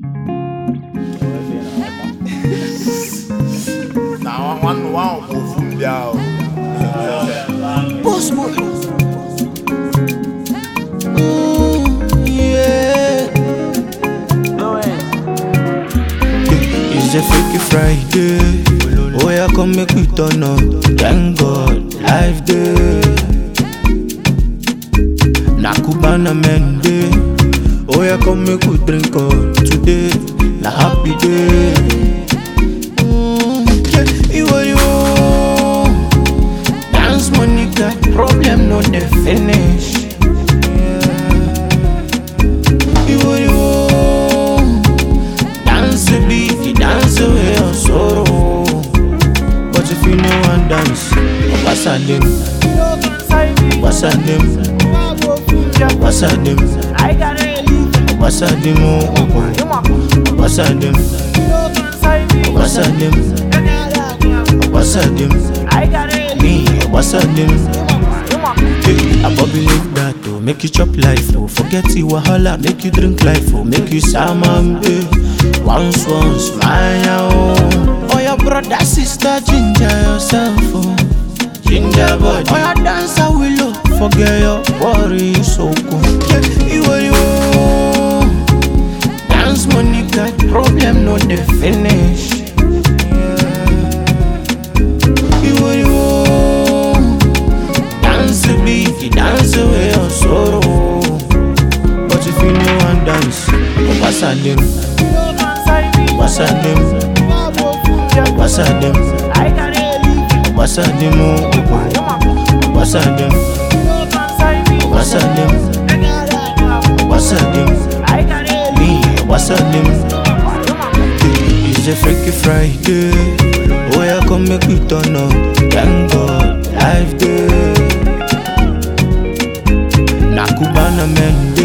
Now one go from there. Post boy. Yeah. It's a freaky Friday. Oh yeah, come make we turn up. Thank God, life day. Nakubana Mende. Oh yeah, come make we drink up. Today, na happy day. You dance Monica, problem no dey finish. You dance a beat, you dance away your sorrow. But if you no one dance, what's a them? What's a them? What's a them? What's a them? What's a them? What's a them? What's up them? Me, what's up them? I believe that oh, make you chop life oh, forget you wahala, make you drink life oh, make you salmon once, my oh. Oh your brother, sister, ginger yourself oh. Ginger body, oh your dancer willow, forget your worries so cool. You dance Monica, problem no dey finish. Dance a beat, you dance away your sorrow. But if you no one dance, what's a them? What's a them? What's a them? What's a them? What's a them? What's a them? What's a them? Me, what's a them? It's a freaky Friday. Oh yeah, come make we turn up. Thank God, life day. Nakubana Mende.